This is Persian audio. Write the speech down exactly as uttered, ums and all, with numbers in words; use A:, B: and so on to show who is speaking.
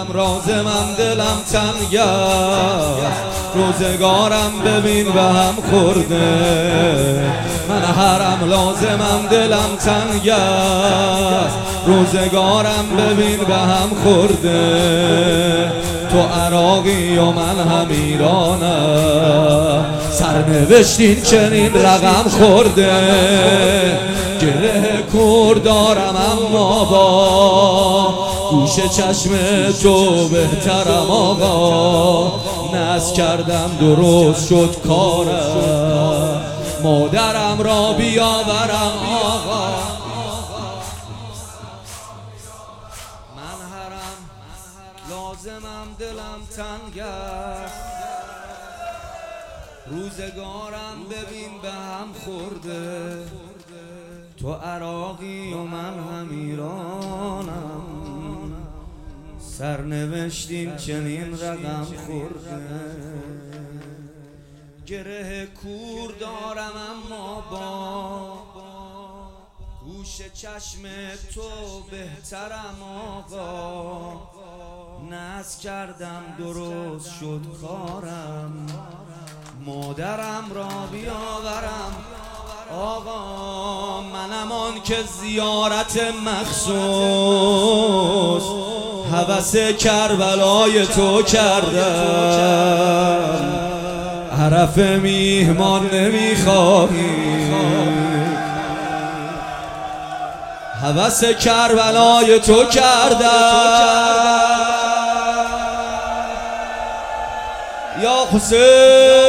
A: حرم لازمم دلم تنگ است، روزگارم ببین به هم خورده. من حرم لازمم دلم تنگ است، روزگارم ببین به هم خورده. تو عراقی و من هم ایرانم، سرنوشتین چنین رقم خورده. گره کور دارم اما با گوش چشم تو بهترم آقا. ناز کردم درست شد کارم، مادرم را بیاورم آقا. من حرم لازمم دلم تنگ است، روزگارم ببین به هم خورده. تو عراقی و من هم ایرانم، سرنوشتیم چنین رقم خورده. گره کور دارم اما با گوش چشم تو بهترم آقا. ناز کردم درست شد کارم، مادرم را بیاورم آقا. منم آن که زیارت مخصوص هوس کربلای تو کردم. حرف میهمان نمیخواهی، هوس کربلای تو کردم. یا حسین